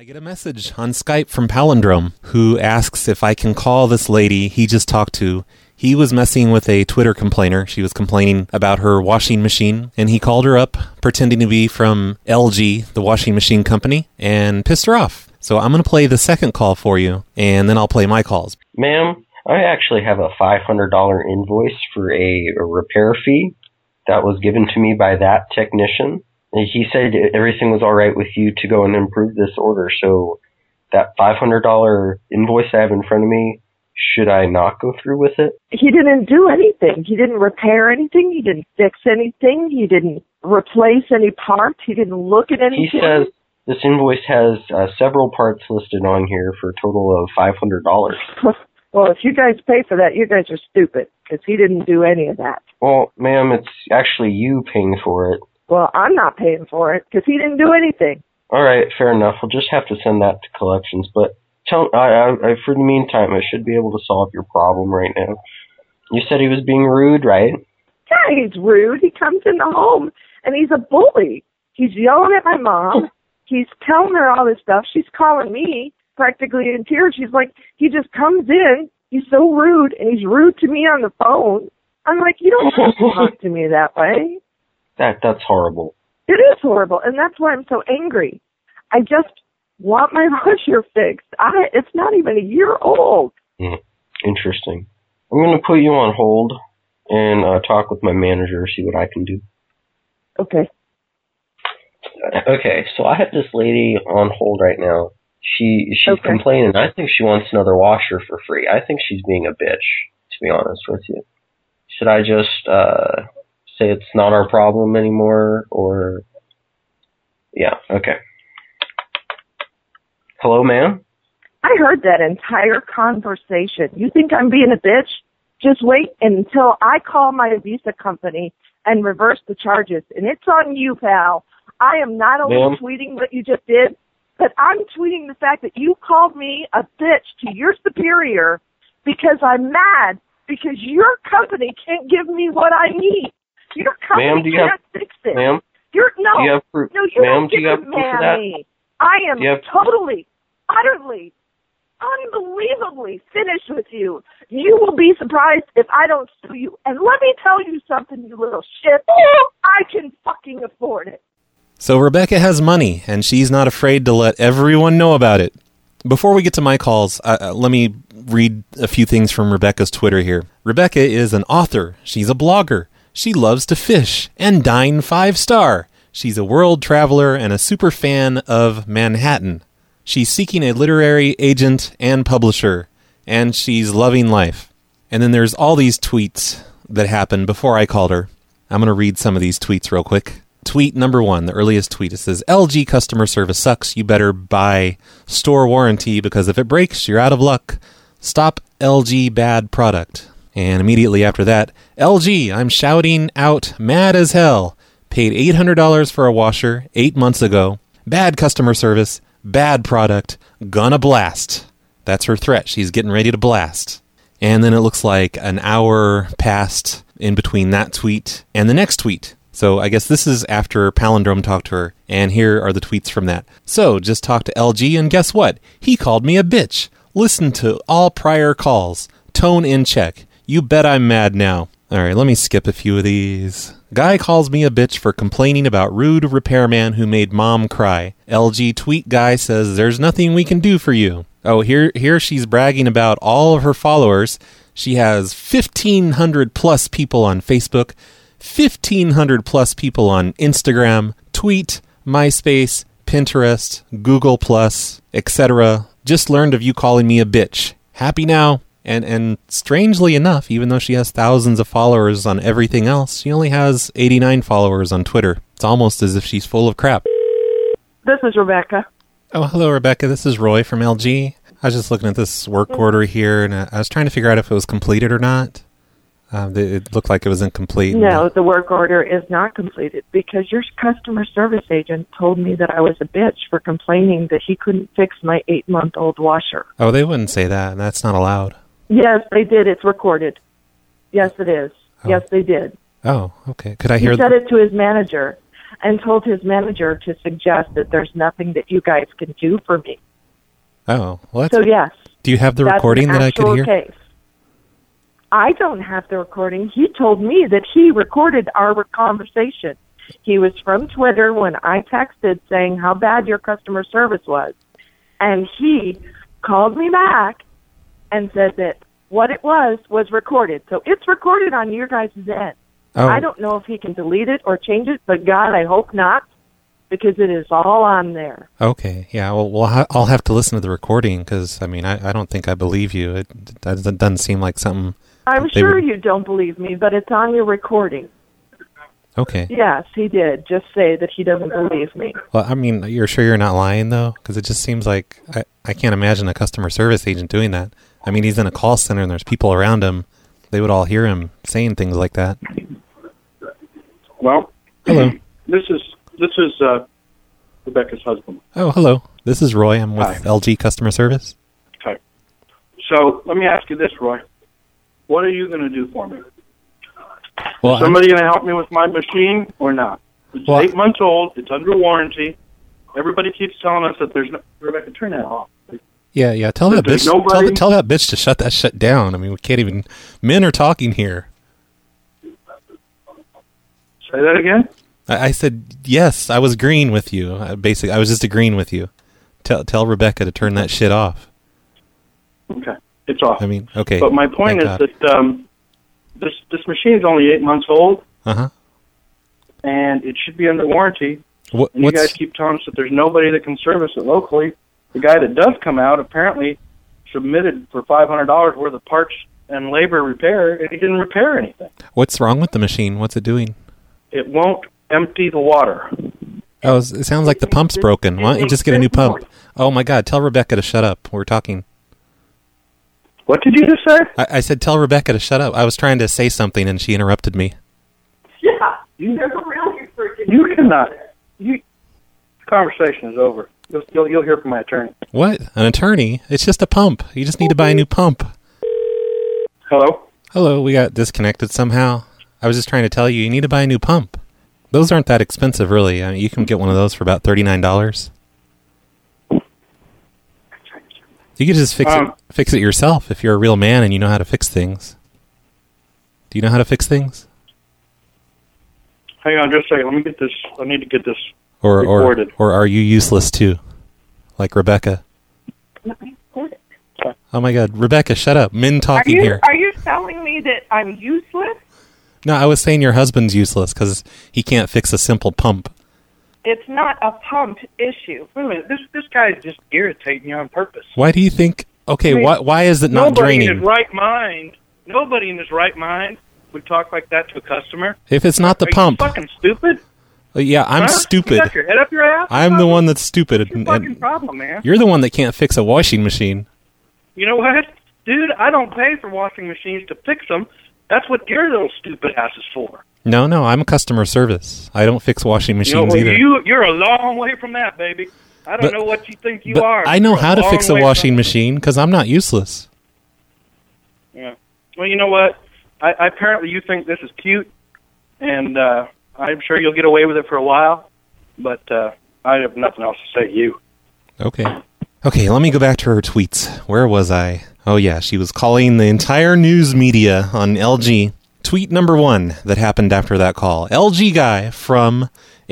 I get a message on Skype from Palindrome who asks if I can call this lady he just talked to. He was messing with a Twitter complainer. She was complaining about her washing machine, and he called her up pretending to be from LG, the washing machine company, and pissed her off. So I'm going to play the second call for you, and then I'll play my calls. Ma'am, I actually have a $500 invoice for a repair fee that was given to me by that technician. He said everything was all right with you to go and improve this order, so that $500 invoice I have in front of me, should I not go through with it? He didn't do anything. He didn't repair anything. He didn't fix anything. He didn't replace any parts. He didn't look at anything. He says this invoice has several parts listed on here for a total of $500. Well, if you guys pay for that, you guys are stupid, because he didn't do any of that. Well, ma'am, it's actually you paying for it. Well, I'm not paying for it, because he didn't do anything. All right, fair enough. We'll just have to send that to collections, but for the meantime, I should be able to solve your problem right now. You said he was being rude, right? Yeah, he's rude. He comes in the home, and he's a bully. He's yelling at my mom. He's telling her all this stuff. She's calling me practically in tears. She's like, he just comes in. He's so rude, and he's rude to me on the phone. I'm like, you don't have to talk to me that way. That's horrible. It is horrible, and that's why I'm so angry. I just want my washer fixed. It's not even a year old. Interesting. I'm going to put you on hold and talk with my manager, see what I can do. Okay. Okay, so I have this lady on hold right now. She's okay. Complaining. I think she wants another washer for free. I think she's being a bitch, to be honest with you. Should I just say it's not our problem anymore, or... Yeah, okay. Hello, ma'am? I heard that entire conversation. You think I'm being a bitch? Just wait until I call my Visa company and reverse the charges. And it's on you, pal. I am not only tweeting what you just did, but I'm tweeting the fact that you called me a bitch to your superior because I'm mad because your company can't give me what I need. Your company can't fix it. Ma'am? You have proof? No, you ma'am, don't get do you have to proof of man that? me. I am totally, utterly, unbelievably finished with you. You will be surprised if I don't sue you. And let me tell you something, you little shit. I can fucking afford it. So Rebecca has money, and she's not afraid to let everyone know about it. Before we get to my calls, let me read a few things from Rebecca's Twitter here. Rebecca is an author. She's a blogger. She loves to fish and dine 5-star. She's a world traveler and a super fan of Manhattan. She's seeking a literary agent and publisher, and she's loving life. And then there's all these tweets that happened before I called her. I'm going to read some of these tweets real quick. Tweet number 1, the earliest tweet, it says, LG customer service sucks. You better buy store warranty because if it breaks, you're out of luck. Stop LG bad product. And immediately after that, LG, I'm shouting out mad as hell. Paid $800 for a washer 8 months ago. Bad customer service. Bad product. Gonna blast. That's her threat. She's getting ready to blast. And then it looks like an hour passed in between that tweet and the next tweet. So I guess this is after Palindrome talked to her, and here are the tweets from that. So, just talked to LG, and guess what? He called me a bitch. Listen to all prior calls. Tone in check. You bet I'm mad now. All right, let me skip a few of these. Guy calls me a bitch for complaining about rude repairman who made mom cry. LG tweet guy says there's nothing we can do for you. Oh, here she's bragging about all of her followers. She has 1,500 plus people on Facebook, 1,500 plus people on Instagram, Tweet, MySpace, Pinterest, Google+, etc. Just learned of you calling me a bitch. Happy now? And strangely enough, even though she has thousands of followers on everything else, she only has 89 followers on Twitter. It's almost as if she's full of crap. This is Rebecca. Oh, hello, Rebecca. This is Roy from LG. I was just looking at this work order here, and I was trying to figure out if it was completed or not. It looked like it was incomplete. No, the work order is not completed because your customer service agent told me that I was a bitch for complaining that he couldn't fix my 8-month-old washer. Oh, they wouldn't say that. That's not allowed. Yes, they did. It's recorded. Yes, it is. Oh. Yes, they did. Oh, okay. Could I hear? He said it to his manager. and told his manager to suggest that there's nothing that you guys can do for me. Oh, well, So yes, do you have the that's recording an that I could actual hear? Case. I don't have the recording. He told me that he recorded our conversation. He was from Twitter when I texted saying how bad your customer service was. And he called me back and said that what it was recorded. So it's recorded on your guys' end. Oh. I don't know if he can delete it or change it, but God, I hope not, because it is all on there. Okay, yeah, well I'll have to listen to the recording because, I mean, I don't think I believe you. It doesn't seem like something... I'm sure you don't believe me, but it's on your recording. Okay. Yes, he did. Just say that he doesn't believe me. Well, I mean, you're sure you're not lying, though? Because it just seems like... I can't imagine a customer service agent doing that. I mean, he's in a call center and there's people around him. They would all hear him saying things like that. Well, hello. This is Rebecca's husband. Oh, hello. This is Roy. I'm with Hi. LG Customer Service. Okay. So let me ask you this, Roy. What are you going to do for me? Well, Is somebody going to help me with my machine or not? It's 8 months old. It's under warranty. Everybody keeps telling us that there's no... Rebecca, turn that off. Yeah. Tell that There's bitch. nobody- Tell that bitch to shut that shit down. I mean, we can't even. Men are talking here. Say that again? I said yes. I was agreeing with you. Basically, I was just agreeing with you. Tell Rebecca to turn that shit off. Okay. It's off. I mean, okay. But my point Thank is God. that this machine is only 8 months old, Uh-huh. and it should be under warranty. And you What's guys keep telling us that there's nobody that can service it locally. The guy that does come out apparently submitted for $500 worth of parts and labor repair, and he didn't repair anything. what's wrong with the machine? What's it doing? It won't empty the water. Oh, it sounds like the pump's broken. Why don't you just get a new pump? Oh my God! Tell Rebecca to shut up. We're talking. What did you just say? I said tell Rebecca to shut up. I was trying to say something and she interrupted me. Yeah, you're really freaking... You cannot. The conversation is over. You'll hear from my attorney. What? An attorney? It's just a pump. You just need to buy a new pump. Hello? Hello, we got disconnected somehow. I was just trying to tell you need to buy a new pump. Those aren't that expensive, really. I mean, you can get one of those for about $39. You could just fix it yourself if you're a real man and you know how to fix things. Do you know how to fix things? Hang on just a second. Let me get this. I need to get this Or recorded. or are you useless too? Like Rebecca. Oh my God, Rebecca, shut up. Men talking here. Are you telling me that I'm useless? No, I was saying your husband's useless because he can't fix a simple pump. It's not a pump issue. Wait a minute. This guy's just irritating you on purpose. Why do you think... Okay, why is it not Nobody in draining? his right mind would talk like that to a customer. If it's not the Are pump... you fucking stupid? Yeah, I'm Huh? stupid. You got your head up your ass? I'm the one that's stupid. What's your fucking problem, man? You're the one that can't fix a washing machine. You know what? Dude, I don't pay for washing machines to fix them. That's what your little stupid ass is for. No, I'm a customer service. I don't fix washing machines either. You're a long way from that, baby. I don't know what you think you but are. I know You're how to fix a long way washing from- machine because I'm not useless. Yeah. Well, you know what? I apparently you think this is cute, and I'm sure you'll get away with it for a while, but I have nothing else to say to you. Okay, let me go back to her tweets. Where was I? Oh yeah, she was calling the entire news media on LG. Tweet number 1 that happened after that call. LG guy from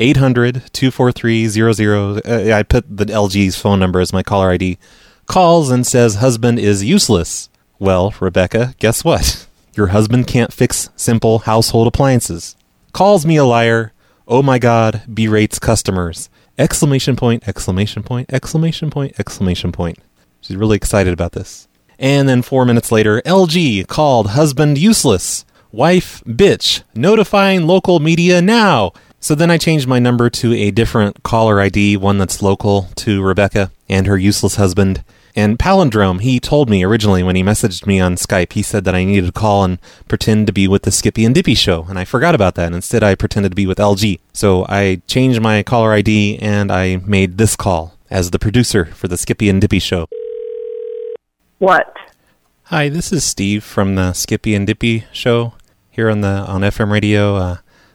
800-243-00... I put the LG's phone number as my caller ID. Calls and says husband is useless. Well, Rebecca, guess what? Your husband can't fix simple household appliances. Calls me a liar. Oh my God, berates customers. Exclamation point, exclamation point, exclamation point, exclamation point. She's really excited about this. And then 4 minutes later, LG called husband useless. Wife bitch. Notifying local media now. So then I changed my number to a different caller ID, one that's local to Rebecca and her useless husband. And Palindrome, he told me originally when he messaged me on Skype, he said that I needed to call and pretend to be with the Skippy and Dippy show. And I forgot about that. Instead, I pretended to be with LG. So I changed my caller ID and I made this call as the producer for the Skippy and Dippy show. What? Hi, this is Steve from the Skippy and Dippy show here on FM radio.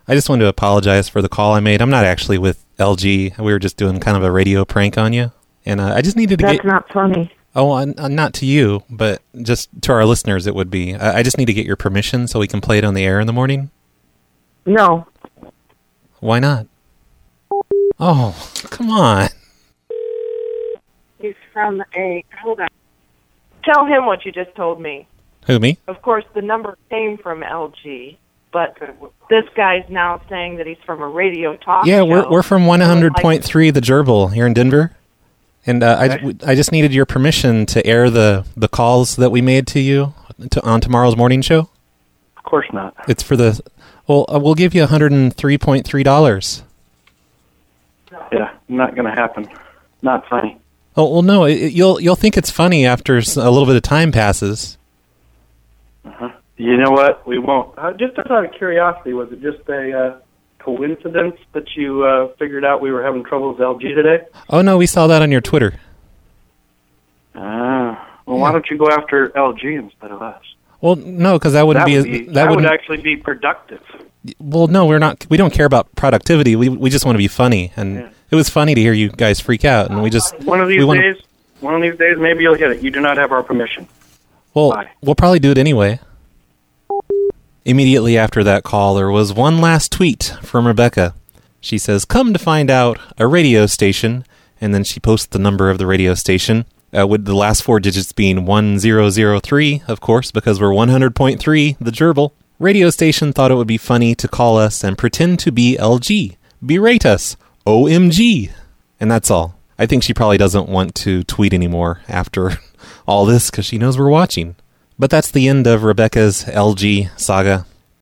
I just wanted to apologize for the call I made. I'm not actually with LG. We were just doing kind of a radio prank on you. And I just needed to That's not funny. Oh, not to you, but just to our listeners it would be. I just need to get your permission so we can play it on the air in the morning. No. Why not? Oh, come on. He's from hold on. Tell him what you just told me. Who, me? Of course, the number came from LG, but this guy's now saying that he's from a radio talk show. Yeah, we're from 100.3 The Gerbil here in Denver. And I just needed your permission to air the calls that we made to you on tomorrow's morning show. Of course not. It's for the... Well, we'll give you $103.3. Yeah, not going to happen. Not funny. Oh, well, no, you'll think it's funny after a little bit of time passes. Uh-huh. You know what? We won't. Just out of curiosity, was it just a coincidence that you figured out we were having trouble with LG today? Oh, no, we saw that on your Twitter. Well, why don't you go after LG instead of us? Well, no, because that would actually be productive. Well, no, we don't care about productivity. We just want to be funny, and it was funny to hear you guys freak out, and we just one of these days, maybe you'll hit it. You do not have our permission. Well, Bye. We'll probably do it anyway. Immediately after that call, there was one last tweet from Rebecca. She says, "Come to find out, a radio station," and then she posts the number of the radio station, with the last 4 digits being 1003, of course, because we're 100.3, the Gerbil. Radio station thought it would be funny to call us and pretend to be LG. Berate us. OMG. And that's all. I think she probably doesn't want to tweet anymore after all this because she knows we're watching. But that's the end of Rebecca's LG saga.